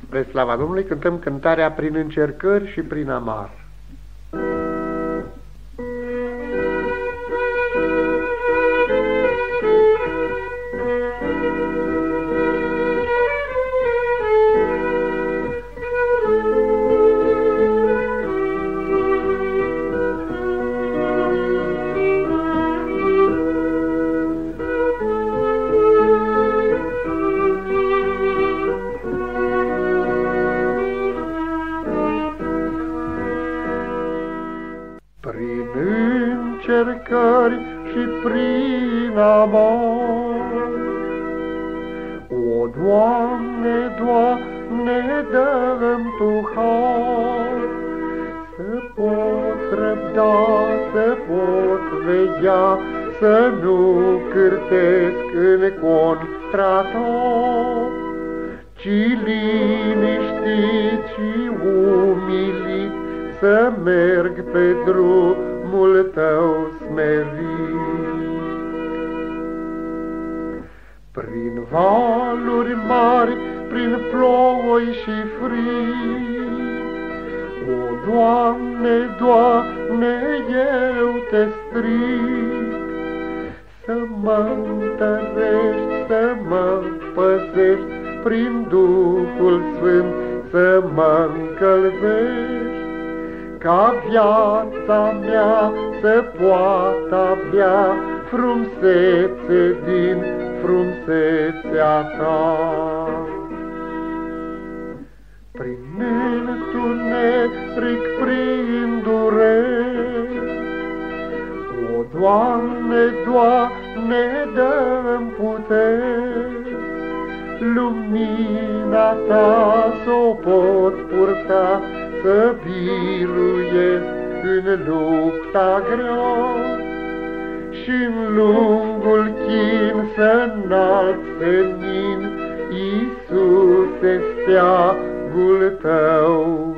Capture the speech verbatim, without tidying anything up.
Spre slava Domnului cântăm cântarea Prin încercări și prin amar. Prin încercări și prin amar, O, Doamne, Doamne, dă-mi Tu har, să pot răbda, să pot veghea, să nu cârtesc în contra Ta, ci liniștit și umilit să merg pe drumul Tău smerit. Prin valuri mari, prin ploi și frig, O, Doamne, Doamne, eu Te strig, să mă întărești, să mă păzești, prin Duhul Sfânt să mă încălzești, ca viața mea să poată avea frumusețe din frumusețea Ta. Prin întuneric, prin dureri, O, Doamne, Doamne, dă-mi puteri, lumina Ta s-o pot purta, să biruiesc în lupta grea, și-n lungul chin să înalt senin, Iisuse, steagul Tău